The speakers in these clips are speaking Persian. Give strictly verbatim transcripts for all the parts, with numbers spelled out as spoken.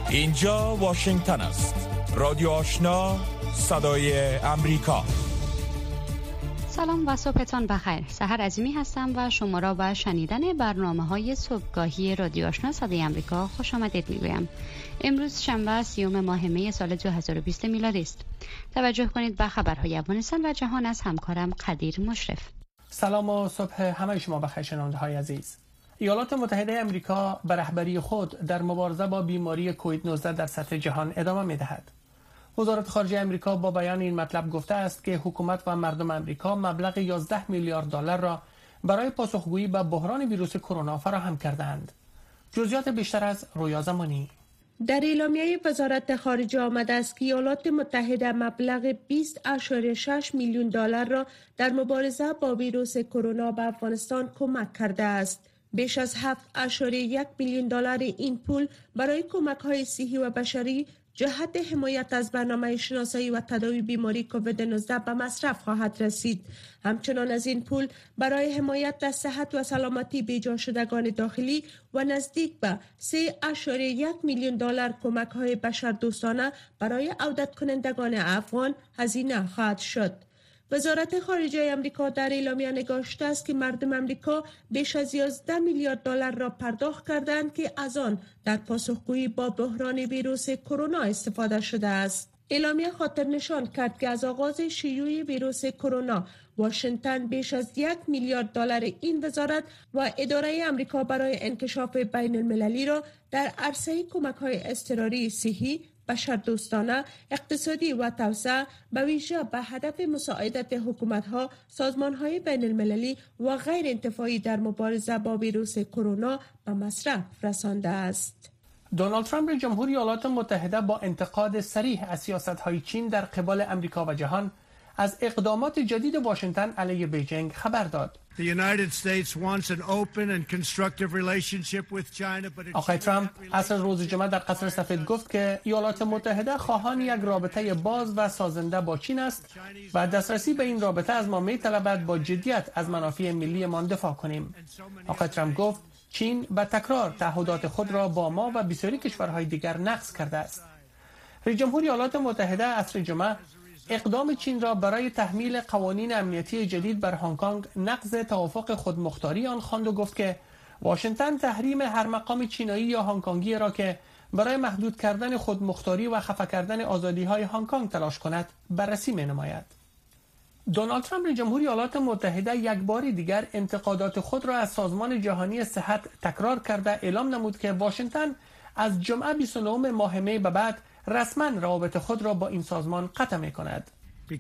اینجا واشنگتن است. رادیو آشنا، صدای امریکا. سلام و صبحتان بخیر. سحر عظیمی هستم و شما را به شنیدن برنامه‌های صبحگاهی رادیو آشنا صدای امریکا خوش آمدید می‌گویم. امروز شنبه سیوم ماه می سال دو هزار و بیست میلادی است. توجه کنید به خبرهای افغانستان و جهان از همکارم قدیر مشرف. سلام و صبح همه شما بخیر شنونده‌های عزیز. ایالات متحده آمریکا به رهبری خود در مبارزه با بیماری کووید نوزده در سطح جهان ادامه می‌دهد. وزارت خارجه آمریکا با بیان این مطلب گفته است که حکومت و مردم آمریکا مبلغ یازده میلیارد دلار را برای پاسخگویی به بحران ویروس کرونا فراهم کردند. جزئیات بیشتر از رویا زمانی. در اعلامیه وزارت خارجه آمده است که ایالات متحده مبلغ بیست اشاره شش میلیون دلار را در مبارزه با ویروس کرونا به افغانستان کمک کرده است. بیش از هفت اشاره یک میلیون دلار این پول برای کمک‌های صحی و بشری جهت حمایت از برنامه شناسایی و تداوی بیماری کووید نوزده به مصرف خواهد رسید. همچنان از این پول برای حمایت از صحت و سلامتی بیجا شدگان داخلی و نزدیک به سه اشاره یک میلیون دلار کمک‌های بشردوستانه برای عودت کنندگان افغان هزینه خواهد شد. وزارت خارجه آمریکا در اعلامیه نگاشته است که مردم آمریکا بیش از یازده میلیارد دلار را پرداخت کردند که از آن در پاسخگویی با بحران ویروس کرونا استفاده شده است. اعلامیه خاطر نشان کرد که از آغاز شیوع ویروس کرونا واشنگتن بیش از یک میلیارد دلار این وزارت و اداره آمریکا برای انکشاف بین المللی را در عرصه کمک‌های اضطراری صحی، بشردوستانه، اقتصادی و توسعه به ویژه به هدف مساعدت حکومت‌ها، سازمان‌های بین المللی و غیر انتفاعی در مبارزه با ویروس کرونا به مصرف رسانده است. دونالد ترامپ رئیس جمهور ایالات متحده با انتقاد صریح از سیاست‌های چین در قبال آمریکا و جهان از اقدامات جدید واشنگتن علیه بیجینگ خبر داد. آقای ترامپ عصر روز جمعه در قصر سفید گفت که ایالات متحده خواهان یک رابطه باز و سازنده با چین است و دسترسی به این رابطه از ما می‌طلبد با جدیت از منافع ملی ما دفاع کنیم. آقای ترامپ گفت چین به تکرار تعهدات خود را با ما و بسیاری کشورهای دیگر نقض کرده است. رئیس جمهور ایالات متحده عصر جمعه اقدام چین را برای تحمیل قوانین امنیتی جدید بر هنگ کنگ نقض توافق خودمختاری آن خواند و گفت که واشنگتن تحریم هر مقام چینایی یا هنگ کنگی را که برای محدود کردن خودمختاری و خفه کردن آزادی‌های هنگ کنگ تلاش کند بررسی می‌نماید. دونالد ترامپ رئیس جمهور ایالات متحده یک بار دیگر انتقادات خود را از سازمان جهانی صحت تکرار کرده اعلام نمود که واشنگتن از جمعه بیست و نهم ماه می به بعد رسما روابط خود را با این سازمان قطع می کند.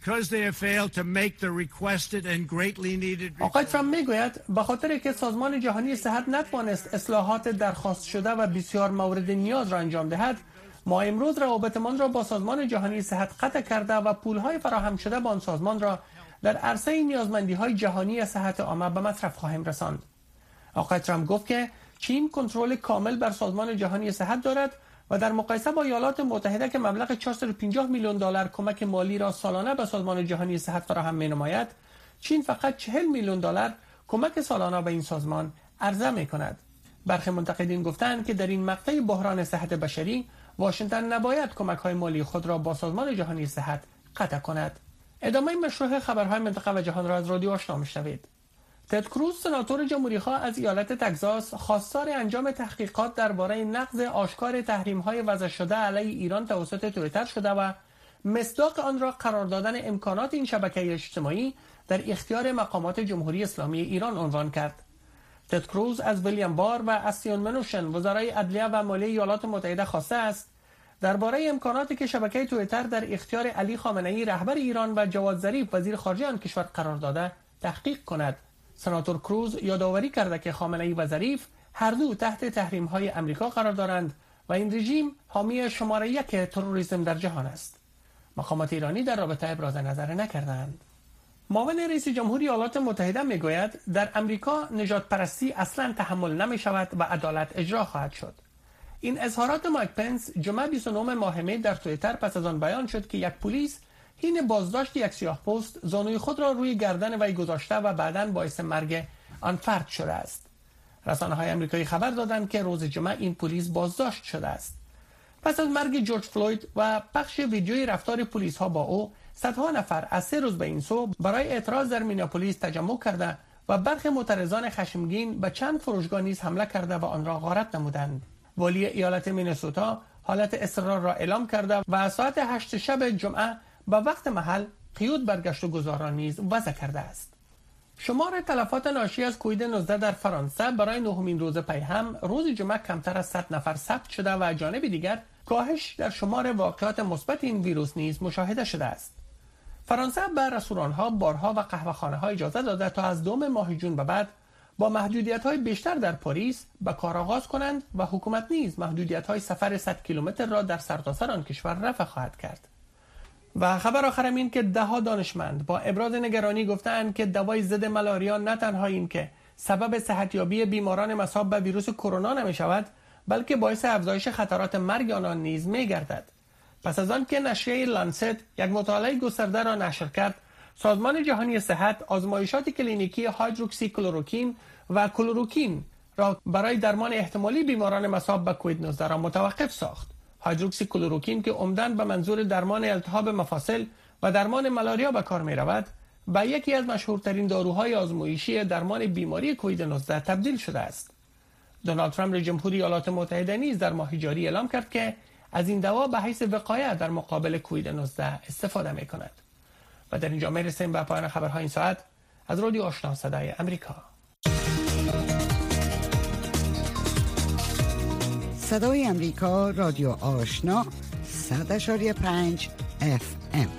آقای ترامپ می گوید به خاطر که سازمان جهانی صحت نتوانست اصلاحات درخواست شده و بسیار مورد نیاز را انجام دهد، ما امروز روابطمان را با سازمان جهانی صحت قطع کرده و پولهای فراهم شده با آن سازمان را در عرصه نیازمندی‌های جهانی صحت عامه به مصرف خواهیم رساند. آقای ترامپ گفت که چین کنترل کامل بر سازمان جهانی صحت دارد و در مقایسه با ایالات متحده که مبلغ چهارصد و پنجاه میلیون دلار کمک مالی را سالانه به سازمان جهانی صحت فراهم می‌نماید، چین فقط چهل میلیون دلار کمک سالانه به این سازمان عرضه می‌کند. برخی منتقدین گفتند که در این مقطع بحران صحت بشری واشنگتن نباید کمک‌های مالی خود را با سازمان جهانی صحت قطع کند. ادامه مشروع خبرهای منطقه و جهان را از رادیو آشنا می‌شنوید. تد کروز سناتور جمهوری‌خواه از ایالت تگزاس خواستار انجام تحقیقات درباره نقض آشکار تحریم‌های وضع شده علیه ایران توسط توییتر شده و مصداق آن را قرار دادن امکانات این شبکه اجتماعی در اختیار مقامات جمهوری اسلامی ایران عنوان کرد. تد کروز از ویلیام بار و استیون منوشن وزرای عدلیه و مالیه ایالات متحده خواسته است درباره امکاناتی که شبکه توییتر در اختیار علی خامنه‌ای رهبر ایران و جواد ظریف وزیر خارجه آن کشور قرار داده تحقیق کند. سناتور کروز یادآوری کرده که خامنه‌ای و ظریف هر دو تحت تحریم‌های آمریکا قرار دارند و این رژیم حامی شماره یک تروریسم در جهان است. مقامات ایرانی در رابطه ابراز نظر نکردند. معاون رئیس جمهور ایالات متحده میگوید در امریکا نژاد پرستی اصلا تحمل نمی شود و عدالت اجرا خواهد شد. این اظهارات مایک پنس جمعه بیست و نهم ماه می در توییتر پس از آن بیان شد که یک پلیس حین بازداشت یک سیاه‌پوست زانوی خود را روی گردن وی گذاشته و بعداً باعث مرگ آن فرد شده است. رسانه‌های آمریکایی خبر دادند که روز جمعه این پلیس بازداشت شده است. پس از مرگ جورج فلوید و پخش ویدیوی رفتار پلیس ها با او، صدها نفر از سه روز به این سو برای اعتراض در مینیاپولیس تجمع کرده و برخی معترضان خشمگین به چند فروشگاه نیز حمله کرده و آن را غارت نمودند. والی ایالت مینسوتا حالت اضطرار را اعلام کرده و از ساعت هشت شب جمعه به وقت محل قیود برگشت و گذاران نیز وضع کرده است. شمار تلفات ناشی از کووید نوزده در فرانسه برای نهمین روز پی هم روز جمعه کمتر از صد نفر ثبت شده و از جانب دیگر کاهش در شمار واقعات مثبت این ویروس نیز مشاهده شده است. فرانسه به رستوران‌ها، بارها و قهوه‌خانه‌ها اجازه داده تا از دوم ماه جون به بعد با محدودیت‌های بیشتر در پاریس به کار آغاز کنند و حکومت نیز محدودیت‌های سفر صد کیلومتر را در سرتاسر آن کشور رفع خواهد کرد. و خبر آخرم این که ده ها دانشمند با ابراز نگرانی گفتند که دوای ضد ملاریا نه تنها این که سبب صحتیابی بیماران مصاب به ویروس کرونا نمی‌شود، بلکه باعث افزایش خطرات مرگ آنان نیز می‌گردد. پس از آن که نشریه لانست یک مطالعه گسترده را نشر کرد، سازمان جهانی صحت آزمایشات کلینیکی هایدروکسی کلروکین و کلروکین را برای درمان احتمالی بیماران مصاب به کووید نوزده را متوقف ساخت. هایدروکسی کلروکین که عمداً به منظور درمان التهاب مفاصل و درمان ملاریا به کار می رود، به یکی از مشهورترین داروهای آزمایشی درمان بیماری کووید نوزده تبدیل شده است. دونالد ترامپ رئیس جمهور ایالات متحده نیز در ماه جاری اعلام کرد که از این دوا به حیث وقایه در مقابل کووید نوزده استفاده می کند. و در اینجا می رسیم به پایان خبرهای این ساعت از رادیو آشنا صدای امریکا. صدای امریکا، رادیو آشنا، صد اشاری پنج اف ام.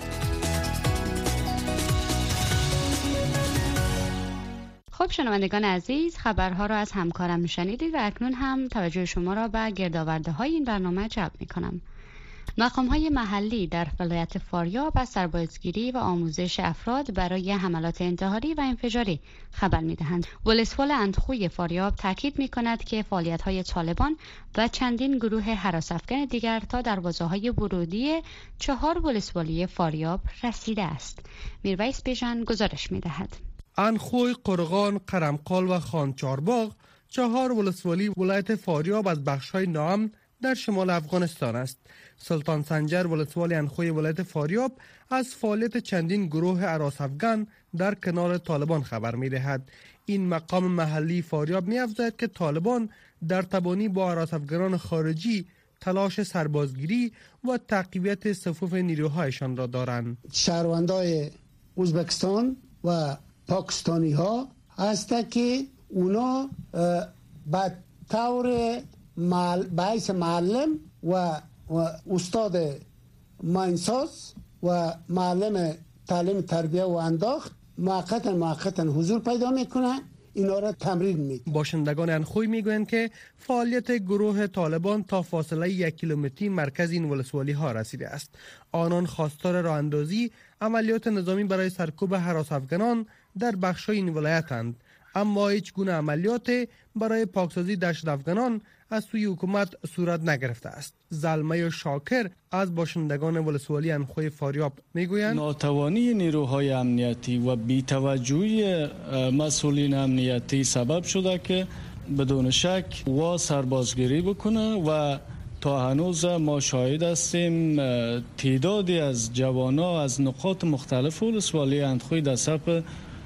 خب شنوندگان عزیز، خبرها را از همکارم شنیدید و اکنون هم توجه شما را به گردآورده های این برنامه جلب می کنم. مقام های محلی در ولایت فاریاب از سربازگیری و آموزش افراد برای حملات انتحاری و انفجاری خبر می دهند. ولسوالی اندخوی فاریاب تاکید می کند که فعالیت های طالبان و چندین گروه هراس افکن دیگر تا دروازه های ورودی چهار ولسوالی فاریاب رسیده است. میرویس بیژن گزارش می دهد. اندخوی، قرغان، قرمقال و خانچارباغ چهار ولسوالی ولایت فاریاب از بخش‌های ناامن در شمال افغانستان است. سلطان سنجر ولسوالی اندخوی ولایت فاریاب از فعالیت چندین گروه هراس افکن در کنار طالبان خبر می دهد. این مقام محلی فاریاب می افزاید که طالبان در تبانی با هراس افکنان خارجی تلاش سربازگیری و تقویت صفوف نیروهایشان را دارند. شهروندای ازبکستان و پاکستانی ها هست که اونا به طور باعث معلم و استاد ماینساز و معلم تعلیم تربیه و انداخت موقتا موقتا حضور پیدا میکنه، اینا را تمرین میده. باشندگان اندخوی میگویند که فعالیت گروه طالبان تا فاصله یک کیلومتری مرکز این ولسوالی ها رسیده است. آنان خواستار راه اندازی عملیات نظامی برای سرکوب هراس افکنان در بخش‌های این ولایتند، اما هیچ گونه عملیات برای پاکسازی دشت افغانان از سوی حکومت صورت نگرفته است. زلمه شاکر از باشندگان ولسوالی اندخوی فاریاب میگویند ناتوانی نیروهای امنیتی و بی‌توجهی مسئولین امنیتی سبب شده که بدون شک وا سربازگیری بکنه و تا هنوز ما شاهد هستیم تعدادی از جوانان از نقاط مختلف ولسوالی اندخوی در صف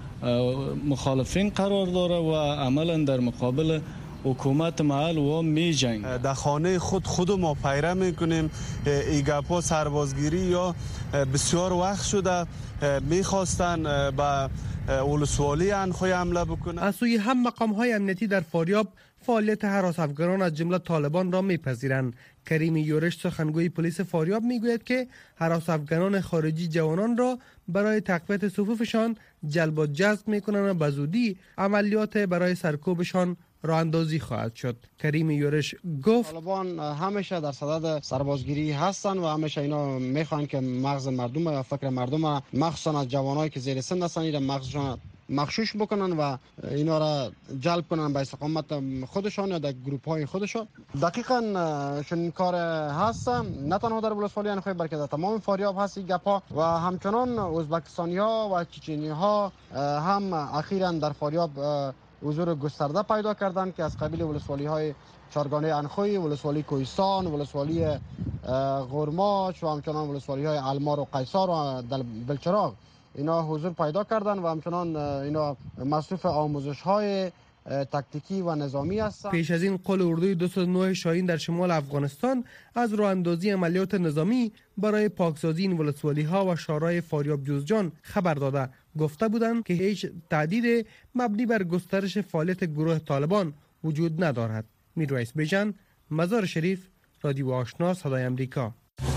مخالفین قرار داره و عملا در مقابل حکومت محل و می جنگ. در خانه خود خود ما پیره میکنیم. ایگاپا سربازگیری یا بسیار وقت شده میخواستن به ولسوالی اندخوی حمله بکنن. از سوی هم مقام های امنیتی در فاریاب فعالیت هراس افکنان از جمله طالبان را میپذیرند. کریم یورش سخنگوی پلیس فاریاب میگوید که هراس افکنان خارجی جوانان را برای تقویت صفوفشان جلب و جذب میکنند و بزودی عملیات برای سرکوبشان راه اندازی خواهد شد. کریم یورش گفت طالبان همیشه در صدد سربازگیری هستند و همیشه اینا میخوان که مغز مردم و فکر مردم مخصوصا از جوانایی که زیر سن هستند اینا مغزشان مغشوش بکنن و اینا را جلب کنن به استقامت خودشان یا در گروپ های خودشان. دقیقاً چنین کار هست، نه تنها در ولسوالی اندخوی بلکه در تمام فاریاب هست این گپا و همچنان ازبکستانی ها و چچنی ها هم اخیراً در فاریاب حضور گسترده پیدا کردند که از قبیل ولسوالی های چارگانه اندخوی، ولسوالی کوهستان، ولسوالی غورماچ و همچنان ولسوالی های المار و قیصار و بلچراغ اینا حضور پیدا کردن و همچنان اینا مصروف آموزش های تاکتیکی و نظامی هستند. پیش از این قول اردوی دویست و نه شاهین در شمال افغانستان از راه اندازی عملیات نظامی برای پاکسازی این ولسوالی ها و شهرهای فاریاب جوزجان خبر داده گفته بودند که هیچ تهدید مبنی بر گسترش فعالیت گروه طالبان وجود ندارد. میرویس بیژن، مزار شریف، رادیو آشنا صدای امریکا.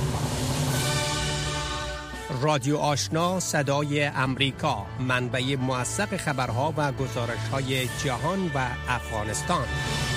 رادیو آشنا صدای امریکا، منبع موثق خبرها و گزارش‌های جهان و افغانستان.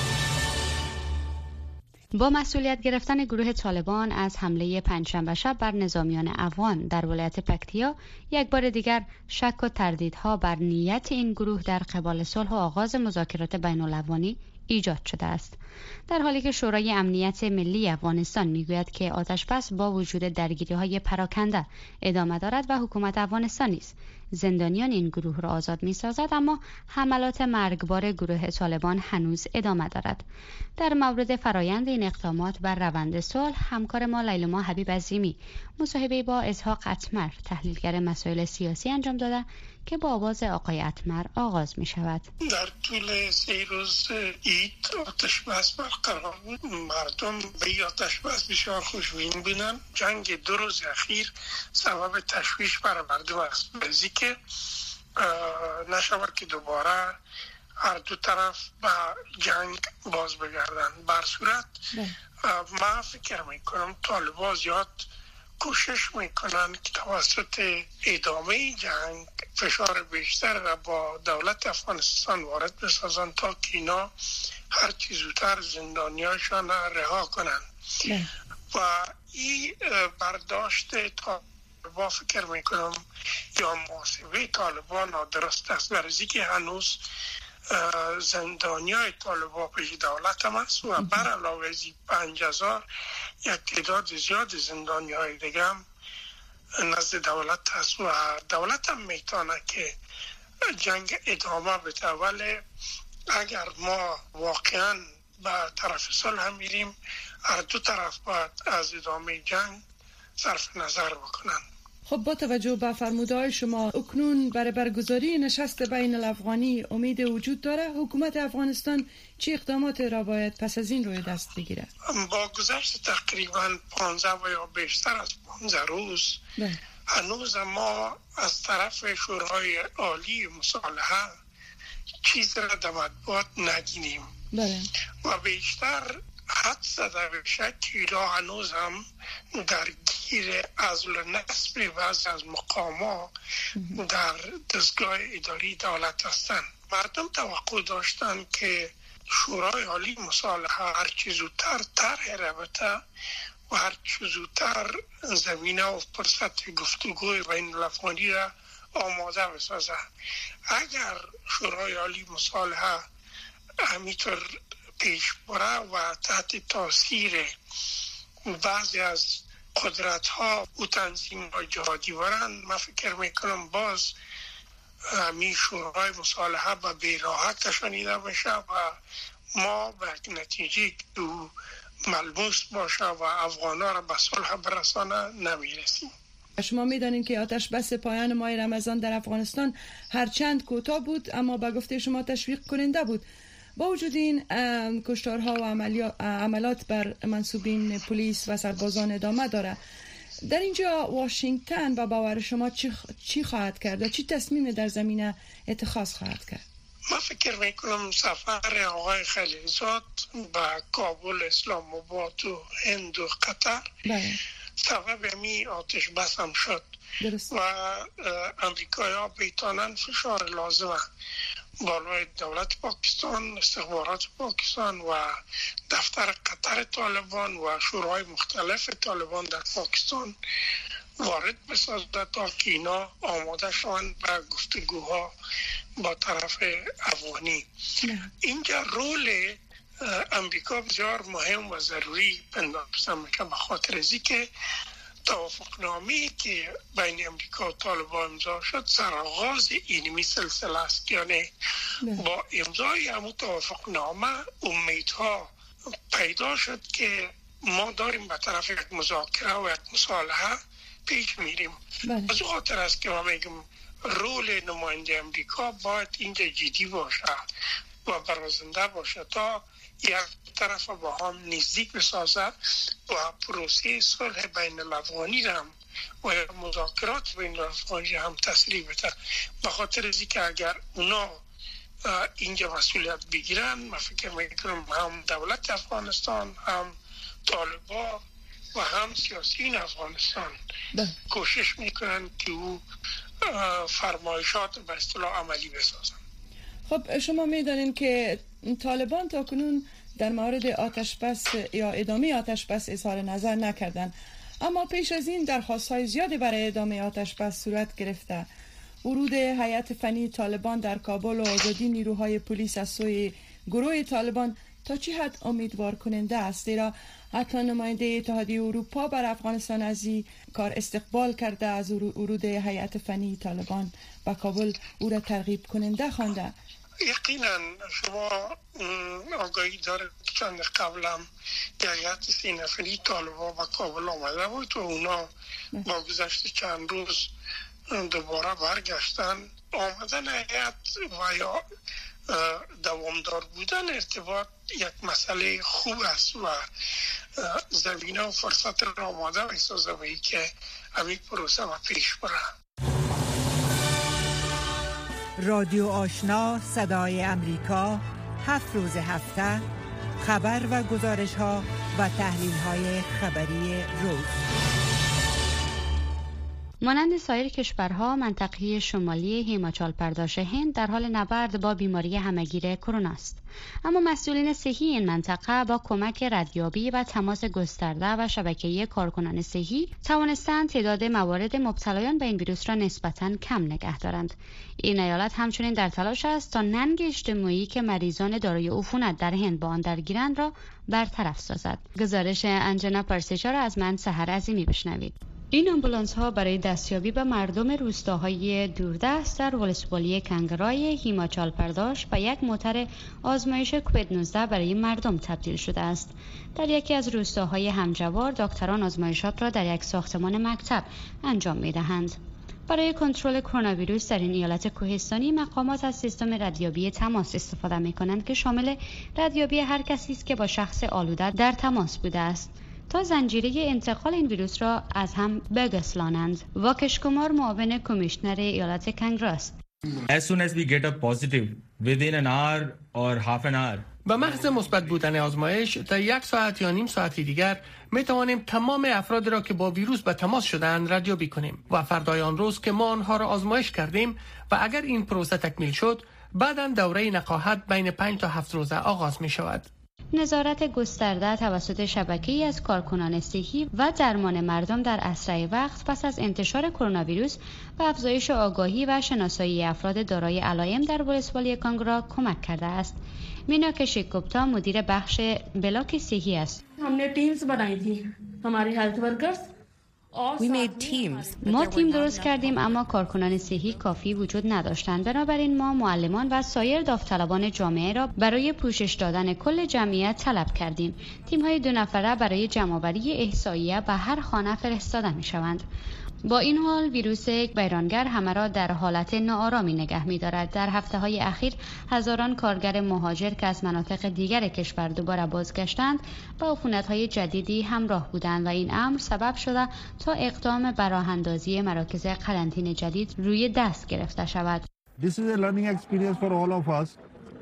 با مسئولیت گرفتن گروه طالبان از حمله پنجشنبه شب بر نظامیان افغان در ولایت پکتیا، یک بار دیگر شک و تردیدها بر نیت این گروه در قبال صلح و آغاز مذاکرات بین الافغانی ایجاد شده است. در حالی که شورای امنیت ملی افغانستان میگوید که آتشبس با وجود درگیری‌های پراکنده ادامه دارد و حکومت افغانستان نیز زندانیان این گروه را آزاد می‌سازد، اما حملات مرگبار گروه طالبان هنوز ادامه دارد. در مورد فرایند این اقدامات بر روند صلح، همکار ما لیلما حبیب عظیمی مصاحبه با اسحاق اتمر، تحلیلگر مسائل سیاسی انجام داده که با آواز آقای اتمر آغاز می شود. در طول سه روز عید آتش بس برقرار بود. مردم به آتش بس بسیار خوشبین بودند. جنگ دو روز اخیر سبب تشویش برای مردم است، بزی که نشود که دوباره هر دو طرف به جنگ باز بگردن. بر صورت من فکر میکنم طالبان زیاد کوشش میکنن که توسط ادامه جنگ فشار بیشتر را با دولت افغانستان وارد بسازن تا که اینا هر چی زودتر زندانیاشان رها کنن. و این برداشت طالبان فکر میکنم یا محاسبه طالبان درست است، برای که هنوز زندانی های طالبان پیش دولت هم است و بر علاوه از پنج هزار یک تعداد زیاد زندانی های دیگه هم نزد دولت هست و دولت هم میتونه که جنگ ادامه بده، ولی اگر ما واقعا به طرف صلح هم میریم، هر دو طرف باید از ادامه جنگ صرف نظر بکنن. خب با توجه به فرمودهای شما، اکنون برای برگزاری نشست بین الافغانی امید وجود داره؟ حکومت افغانستان چه اقدامات را باید پس از این روی دست بگیره؟ با گذشت تقریبا پانزده و یا بیشتر از پانزده روز ده. هنوز ما از طرف شورای عالی مصالحه چیز را در مطبوعات ندیدیم و بیشتر حد زده بشه که اینا هنوز هم درگیر عزل و نصب بعضی از مقامات در دستگاه اداری دولت هستند. مردم توقع داشتن که شورای عالی مصالحه هر چی زودتر طرح رابطه و هر چی زودتر زمینه و فرصت گفتگوی بین الافغانی را آماده بسازه. اگر شورای عالی مصالحه همینطور پیش بره و تحت تاثیر بعضی از قدرت ها و تنظیم های جهادی برن، من فکر میکنم باز همین شورای مصالحه به بیراحت کشانیده بشه و ما به نتیجه دو ملموس باشه و افغانا را به صلح برسانه نمیرسیم. شما میدانید که آتش بس پایان ماه رمضان در افغانستان هرچند کوتاه بود اما به گفته شما تشویق کننده بود. با وجود این کشتارها و عملات بر منصوبین پلیس و سربازان ادامه داره. در اینجا واشنگتن با باور شما چی, چی خواهد کرد و چی تصمیم در زمینه اتخاذ خواهد کرد؟ من فکر میکنم سفر آقای خلیلزاد به کابل، اسلام آباد و هند و قطر بله. سبب می آتش بس هم شد درست. و امریکایی ها بیتانن فشار لازمه بالای دولت پاکستان، استخبارات پاکستان و دفتر قطر طالبان و شورای مختلف طالبان در پاکستان وارد بسازد تا که اینا آماده شوند به گفتگوها با طرف افغانی. اینجا رول امریکا بسیار مهم و ضروری پنداشته میشه به خاطر ازی که توافقنامه‌ای که بین امریکا و طالبان امضا شد سرآغاز اینمی سلسله است. یعنی با امضای همون توافقنامه امیدها پیدا شد که ما داریم به طرف یک مذاکره و یک مصالحه پیش میریم. از اون خاطر است که ما میگم رول نماینده امریکا باید اینجا جدی باشه و برازنده باشه تا یک طرف با هم نزدیک بسازد و پروسه صلح بین الافغانی هم و مذاکرات بین الافغانی هم تسریع بده. به خاطر از اینکه اگر اونا اینجا مسئولیت بگیرن، من فکر میکنم هم دولت افغانستان، هم طالبان و هم سیاسیون افغانستان کوشش میکنن که او فرمایشات به اصطلاح عملی بسازن. خب شما میدانین که طالبان تا کنون در مورد آتش بس یا ادامه آتش بس اظهار نظر نکردند، اما پیش از این درخواست‌های زیادی برای ادامه آتش بس صورت گرفته. ورود هیئت فنی طالبان در کابل و آزادی نیروهای پلیس از سوی گروه طالبان تا چه حد امیدوار کننده است؟ زیرا حتی نماینده اتحادیه اروپا بر افغانستان از این کار استقبال کرده، از ورود هیئت فنی طالبان به کابل او را ترغیب کننده خوانده. یقینا شما آگاهی داره که چند قبل هم هیئت سه نفری طالبان به کابل آمده بود و اونا با گذشت چند روز دوباره برگشتن. آمدن هیئت و یا دوامدار بودن ارتباط یک مسئله خوب است و زمینه و فرصت را آماده می‌سازه و ای که همین پروسه و پیش بره. رادیو آشنا صدای امریکا، هفت روز هفته خبر و گزارش ها و تحلیل های خبری روز. مانند سایر کشورها، منطقه شمالی هیماچال پرداش هند در حال نبرد با بیماری همهگیر کرونا است. اما مسئولین صحی این منطقه با کمک ردیابی و تماس گسترده و شبکه‌ای کارکنان صحی توانستند تعداد موارد مبتلایان به این ویروس را نسبتاً کم نگه دارند. این ایالت همچنین در تلاش است تا ننگ اجتماعی که مریضان دارای عفونت در هند با آن درگیرند را برطرف سازد. گزارش انجنا پارسیچا را از من سحر عظیمی بشنوید. این آمبولانس ها برای دستیابی به مردم روستاهای دوردست در ولسوالی کنگرای هیماچال پرداش به یک موتر آزمایش کووید نوزده برای مردم تبدیل شده است. در یکی از روستاهای همجوار دکتران آزمایشات را در یک ساختمان مکتب انجام می دهند. برای کنترل کرونا ویروس در این ایالت کوهستانی مقامات از سیستم ردیابی تماس استفاده می کنند که شامل ردیابی هر کسی است که با شخص آلوده در تماس بوده است تا زنجیره انتقال این ویروس را از هم بگسلانند. واکش کمار معاون کمیشنر ایالت کنگرا است. As soon as we get a positive within an hour or half an hour به محض مثبت بودن آزمایش در یک ساعت یا نیم ساعت دیگر می توانیم تمام افراد را که با ویروس به تماس شدند ردیابی کنیم و فردای آن روز که ما آنها را آزمایش کردیم و اگر این پروسه تکمیل شد، بعداً دوره نقاهت بین پنج تا هفت روزه آغاز می شود. نظارت گسترده توسط شبکه‌ای از کارکنان صحی و درمان مردم در اسرع وقت پس از انتشار کرونا ویروس و افزایش آگاهی و شناسایی افراد دارای علائم در ولسوالی کانگرا کمک کرده است. میناکشی گپتا مدیر بخش بلاک صحی است. हमने टीम्स बनाई थी हमारे health workers ما تیم درست کردیم اما کارکنان صحی کافی وجود نداشتند. بنابراین ما معلمان و سایر داوطلبان جامعه را برای پوشش دادن کل جمعیت طلب کردیم. تیم‌های دو نفره برای جمع‌آوری احصاییه به هر خانه فرستاده می‌شوند. با این حال ویروس بیرانگر همه را در حالت ناآرامی نگه می‌دارد. در هفته‌های اخیر هزاران کارگر مهاجر که از مناطق دیگر کشور دوباره بازگشتند با عفونت‌های جدیدی همراه بودند و این امر سبب شده تا اقدام به راه‌اندازی مراکز قرنطینه جدید روی دست گرفته شود. This is a learning experience for all of us.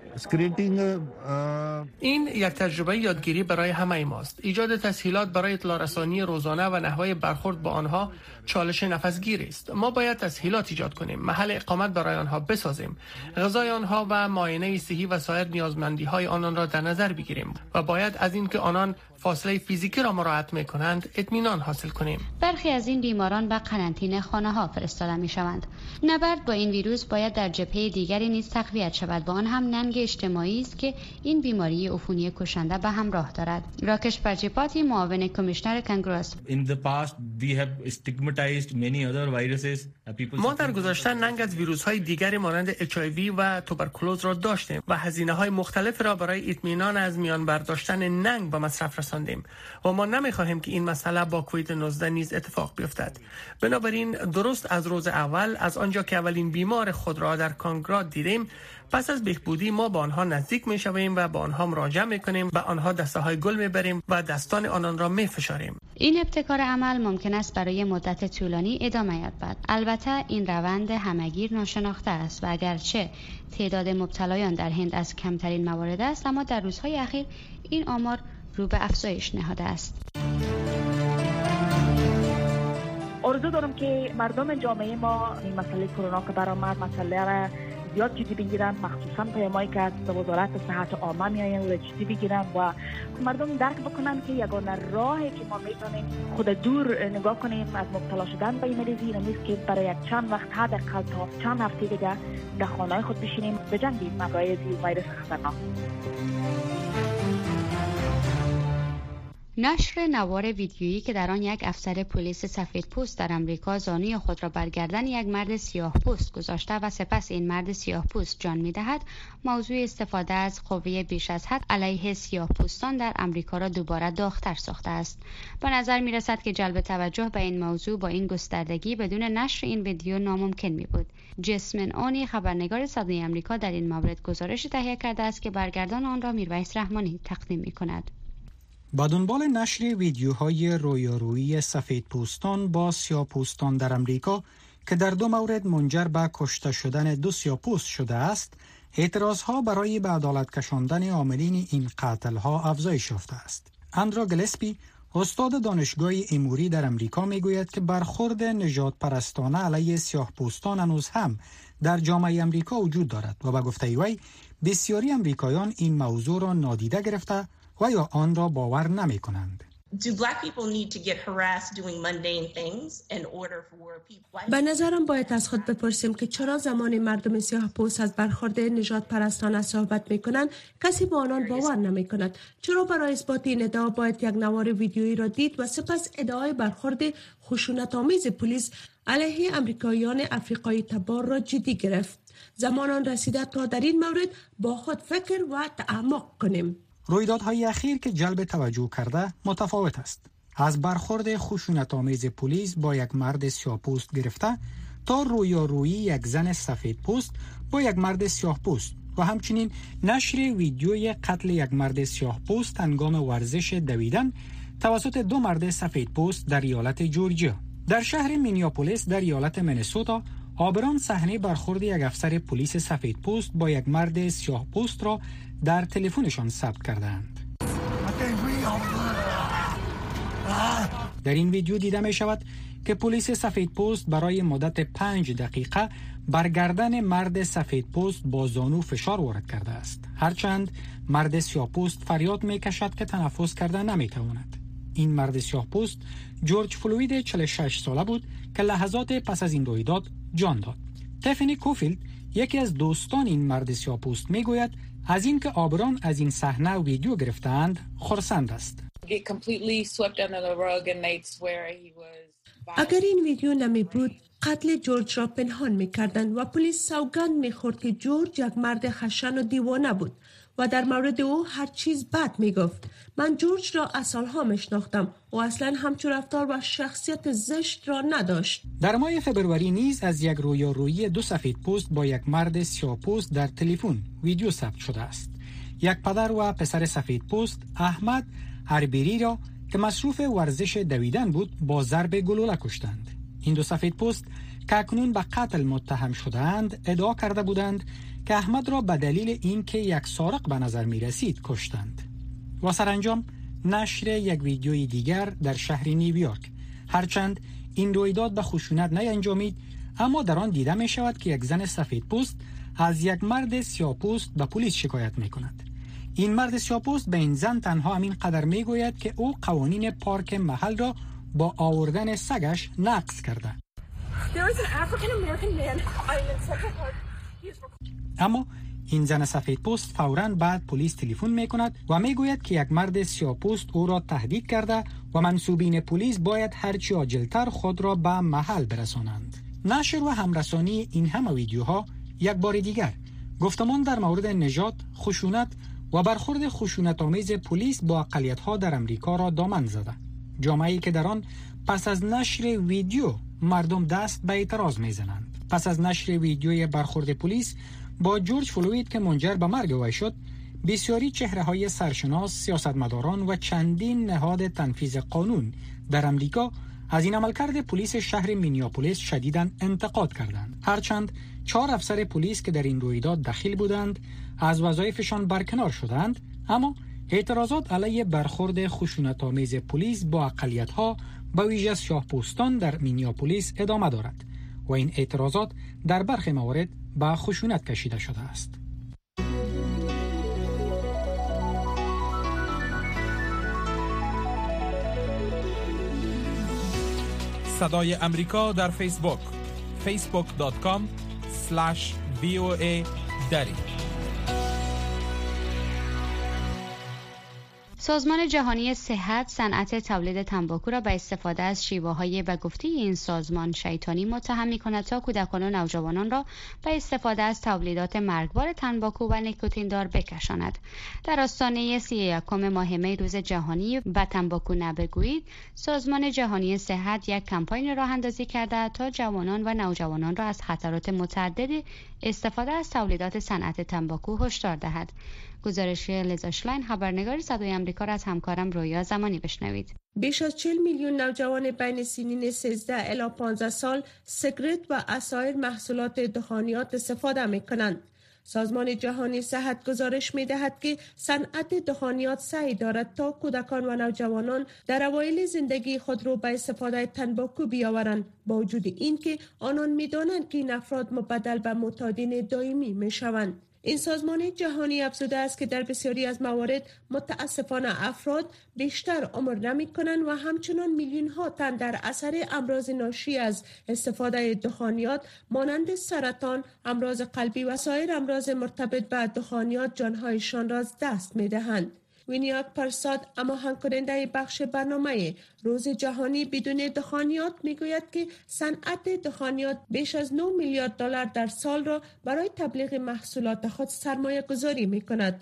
این یک تجربه یادگیری برای همه ماست. ایجاد تسهیلات برای اطلاع رسانی روزانه و نحوه برخورد با آنها چالش نفسگیر است. ما باید تسهیلات ایجاد کنیم، محل اقامت برای آنها بسازیم، غذای آنها و معاینه صحی و سایر نیازمندی های آنان را در نظر بگیریم و باید از اینکه آنان فاصله فیزیکی را مراعات می‌کنند اطمینان حاصل کنیم. برخی از این بیماران به قرنطینه خانه‌ها فرستاده می‌شوند. نبرد با این ویروس باید در جبهه دیگری نیز تقویت شود، با آن هم ننگ اجتماعی است که این بیماری عفونی کشنده به همراه دارد. راکش پرچیپاتی معاون کمیشنر کنگرس. ما در گذشته ننگ از ویروس‌های دیگری مانند اچ آی وی و توبرکولوز را داشتیم و هزینه‌های مختلف را برای اطمینان از میان برداشتن ننگ به مصرف رساندیم و ما نمیخواهیم که این مسئله با کووید نوزده نیز اتفاق بیفتد. بنابراین درست از روز اول، از آنجا که اولین بیمار خود را در کانگراد دیدیم، پس از بهبودی ما با آنها نزدیک می شویم و با آنها مراجعه می کنیم، به آنها دسته های گل می بریم و دستان آنان را می فشاریم. این ابتکار عمل ممکن است برای مدت طولانی ادامه یابد. البته این روند همگیر ناشناخته است و اگرچه تعداد مبتلایان در هند از کمترین موارد است، اما در روزهای اخیر این آمار رو به افزایش نهاده است. آرزو دارم که مردم جامعه ما این مسئله کرونا که برآمد مسئله را زیاد جدی بگیرن، مخصوصا پیامایی که از وزارت صحت عامه میآیند و جدی بگیرن و مردم درک بکنن که یگانه راهی که ما میتونیم خود دور نگاه کنیم از مبتلا شدن به این مریضی این نیست که برای یک چند وقت حداقل تا چند هفته دیگه در خانه‌های خود بشینیم بجنگیم مقای ویروس خطرناک. نشر نوار ویدیویی که در آن یک افسر پلیس سفیدپوست در امریکا زانوی خود را بر گردن یک مرد سیاه‌پوست گذاشته و سپس این مرد سیاه‌پوست جان می‌دهد، موضوع استفاده از قوه بیش از حد علیه سیاه‌پوستان در امریکا را دوباره داغ‌تر ساخته است. به نظر می‌رسد که جلب توجه به این موضوع با این گستردگی بدون نشر این ویدیو ناممکن می‌بود. جسمن آنی خبرنگار صدای آمریکا در این مورد گزارش تهیه کرده است که برگردان آن را میرویس رحمانی تقدیم می‌کند. با دنبال نشر ویدیوهای رویارویی سفیدپوستان با سیاه‌پوستان در امریکا که در دو مورد منجر به کشته شدن دو سیاه‌پوست شده است، اعتراضها برای به عدالت کشاندن عاملین این قتل‌ها افزایش یافته است. اندرا گلسپی، استاد دانشگاه اموری در امریکا میگوید که برخورد نژاد پرستانه علیه سیاه‌پوستان هنوز هم در جامعه امریکا وجود دارد و به گفته وی بسیاری امریکایان این موضوع را نادیده گرفته و یا آن را باور نمی کنند. به نظرم باید از خود بپرسیم که چرا زمان مردم سیاه پوست از برخورد نژاد پرستانه صحبت می کنند کسی با آنان باور نمی کند؟ چرا برای اثبات این ادعا باید یک نوار ویدیویی را دید و سپس ادعای برخورد خشونت آمیز پلیس علیه امریکاییان افریقایی تبار را جدی گرفت؟ زمان آن رسیده تا در این مورد با خود فکر و تعمق کنیم. رویدادهای اخیر که جلب توجه کرده متفاوت است. از برخورد خشونت‌آمیز پلیس با یک مرد سیاه‌پوست گرفته تا رویارویی یک زن سفیدپوست با یک مرد سیاه‌پوست و همچنین نشر ویدیوی قتل یک مرد سیاه‌پوست هنگام ورزش دویدن توسط دو مرد سفیدپوست در ایالت جورجیا. در شهر مینیاپولیس در ایالت منیسوتا، آبران صحنه برخورد یک افسر پلیس سفیدپوست با یک مرد سیاه‌پوست را در تلفنشان ثبت کردند. در این ویدیو دیده می شود که پلیس سفیدپوست برای مدت پنج دقیقه بر گردن مرد سفیدپوست با زانو فشار وارد کرده است، هرچند مرد سیاه‌پوست فریاد می کشد که تنفس کرده نمی تواند. این مرد سیاه‌پوست جورج فلوید چهل و شش ساله بود که لحظات پس از این رویداد جان داد. تفنی کوفیلد، یکی از دوستان این مرد سیاه‌پوست، می گوید از اینکه آبران از این صحنه ویدیو گرفتند خرسند است. اگر این ویدیو نمی بود قتل جورج را پنهان می کردند و پلیس سوگند می خورد که جورج یک مرد خشن و دیوانه بود و در مورد او هر چیز بد می گفت. من جورج را از سالها می شناختم و اصلا همچون رفتار و شخصیت زشت را نداشت. در ماه فبروری نیز از یک رویارویی دو سفیدپوست با یک مرد سیاه‌پوست در تلفن ویدیو ثبت شده است. یک پدر و پسر سفیدپوست احمد اربیری را که مصروف ورزش دویدن بود با ضرب گلوله کشتند. این دو سفیدپوست که اکنون به قتل متهم شدند ادعا کرده بودند که احمد را به دلیل اینکه یک سارق به نظر می رسید کشتند. و سرانجام نشر یک ویدیوی دیگر در شهر نیویورک، هرچند این رویداد به خشونت نینجامید، اما در آن دیده می شود که یک زن سفیدپوست از یک مرد سیاه‌پوست به پلیس شکایت می کند. این مرد سیاه‌پوست به این زن تنها همین قدر می گوید که او قوانین پارک محل را با آوردن سگش نقض کرده. اما این زن سفیدپوست فوراً بعد پلیس تلفن می کند و می گوید که یک مرد سیاه‌پوست او را تهدید کرده و منصوبین پلیس باید هرچی عاجلتر خود را به محل برسانند. نشر و همرسانی این همه ویدیوها یک بار دیگر گفتمان در مورد نژاد، خشونت و برخورد خشونت‌آمیز پلیس با اقلیت‌ها در امریکا را دامن زده. جامعه‌ای که در آن پس از نشر ویدیو مردم دست به اعتراض می‌زنند. پس از نشر ویدیوی برخورد پلیس با جورج فلوید که منجر به مرگ وی شد، بسیاری چهره‌های سرشناس، سیاستمداران و چندین نهاد تنفیذ قانون در امریکا از این عملکرد پلیس شهر مینیاپولیس شدیداً انتقاد کردند. هرچند چهار افسر پلیس که در این رویداد دخیل بودند از وظایفشان برکنار شدند، اما اعتراضات علیه برخورد خشونت‌آمیز پلیس با اقلیت‌ها به ویژه سیاه‌پوستان در مینیاپولیس ادامه دارد و این اعتراضات در برخی موارد به خشونت کشیده شده است. صدای امریکا در فیسبوک فیسبوک دات کام اسلش وی او ای دری. سازمان جهانی صحت صنعت تولید تنباکو را به استفاده از شیوه‌های به گفته این سازمان شیطانی متهم می‌کند تا کودکان و نوجوانان را به استفاده از تولیدات مرگبار تنباکو و نیکوتین دار بکشاند. در آستانه سی و یکم ماه می روز جهانی به تنباکو نبگویید، سازمان جهانی صحت یک کمپاین راه اندازی کرده تا جوانان و نوجوانان را از خطرات متعدد استفاده از تولیدات صنعت تنباکو هشدار دهد. گزارش لیزا شلاین، خبرنگار صدای آمریکا را از همکارم رویا زمانی بشنوید. بیش از چهل میلیون نوجوان بین سنین سیزده الی پانزده سال سیگارت و اسایر محصولات دخانیات استفاده می‌کنند. سازمان جهانی صحت گزارش می‌دهد که صنعت دخانیات سعی دارد تا کودکان و نوجوانان در اوایل زندگی خود را به استفاده تنباکو بیاورند، با وجود اینکه آنان می‌دانند که این افراد مبدل به معتادین دائمی می‌شوند. این سازمان جهانی افزوده است که در بسیاری از موارد متاسفانه افراد بیشتر عمر نمی کنند و همچنان میلیون ها تن در اثر امراض ناشی از استفاده دخانیات مانند سرطان، امراض قلبی و سایر امراض مرتبط به دخانیات جانهایشان را از دست می دهند. وینیاک پرساد، هماهنگ کننده بخش برنامه روز جهانی بدون دخانیات، میگوید که صنعت دخانیات بیش از نه میلیارد دلار در سال را برای تبلیغ محصولات خود سرمایه گذاری می کند.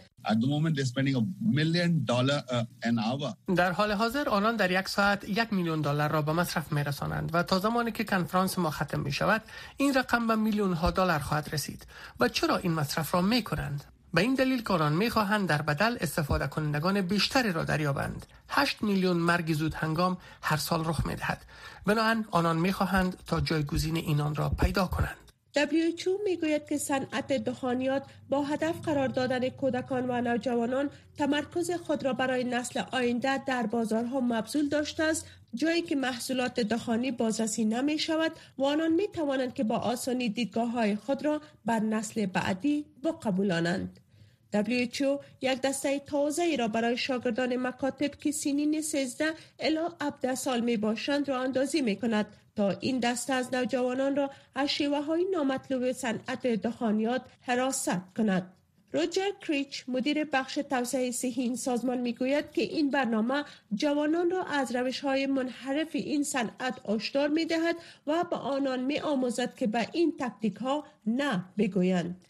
در حال حاضر آنان در یک ساعت یک میلیون دلار را به مصرف می رسانند و تا زمانی که کنفرانس ما ختم می شود این رقم به میلیون ها دلار خواهد رسید. و چرا این مصرف را می کنند؟ به این دلیل که آنان می‌خواهند در بدل استفاده کنندگان بیشتری را دریابند. هشت میلیون مرگ زود هنگام هر سال رخ می‌دهد. بنابراین آنان می‌خواهند تا جایگزین اینان را پیدا کنند. دبلیو اچ او میگوید که صنعت دخانیات با هدف قرار دادن کودکان و نوجوانان تمرکز خود را برای نسل آینده در بازارها مبذول داشته است، جایی که محصولات دخانی بازرسی نمی شود و آنان می توانند که با آسانی دیدگاه‌های خود را بر نسل بعدی بقبولانند. دبلیو اچ او یک دسته تازه‌ای را برای شاگردان مکاتب که سنین سیزده الی هفده سال می باشند را اندازی می کند تا این دسته از نوجوانان را از شیوه‌های نامطلوب صنعت دخانیات حراست کند. روجر کریچ، مدیر بخش توسعه صحی این سازمان میگوید که این برنامه جوانان را از روش‌های منحرف این صنعت آشکار می‌دهد و به آنان می‌آموزد که به این تاکتیک‌ها نه بگویند.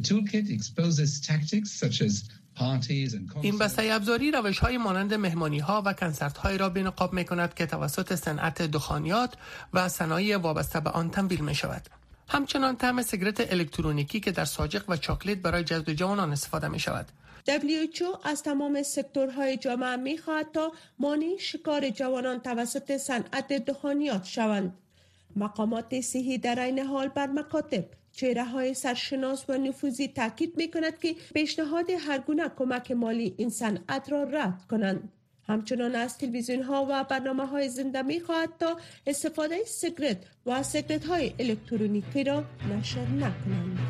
این بسته ابزاری روش‌های مانند مهمانی‌ها و کنسرت‌های را به نقاب می‌کند که توسط صنعت دخانیات و صنایع وابسته به آن تمویل می‌شود. همچنان طعم سیگارت الکترونیکی که در ساجق و چاکلیت برای جذب جوانان استفاده می‌شود. دبلیو اچ او از تمام سکتورهای جامعه می‌خواهد تا مانع شکار جوانان توسط صنعت دخانیات شوند. مقامات صحی در این حال بر مکاتب، چهره‌های سرشناس و نفوذی تاکید می‌کند که پیشنهاد هر گونه کمک مالی این صنعت را رد کنند. همچنان از تلویزیون ها و برنامه های زنده می خواهد تا استفاده سیگارت و سیگارت های الکترونیکی را نشر نکنند.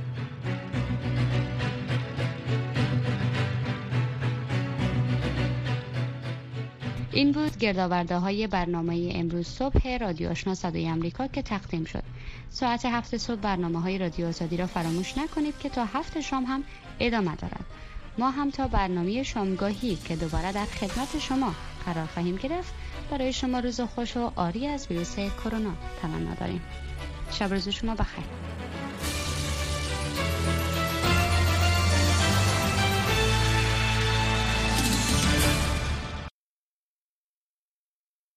این بود گردآورده های برنامه امروز صبح رادیو آشنا صدای آمریکا که تقدیم شد. ساعت هفت صبح برنامه های رادیو آزادی را فراموش نکنید که تا هفت شام هم ادامه دارد. ما هم تا برنامه شامگاهی که دوباره در خدمت شما قرار خواهیم گرفت برای شما روز خوش و عاری از ویروس کرونا تمنا داریم. شب روز شما بخیر.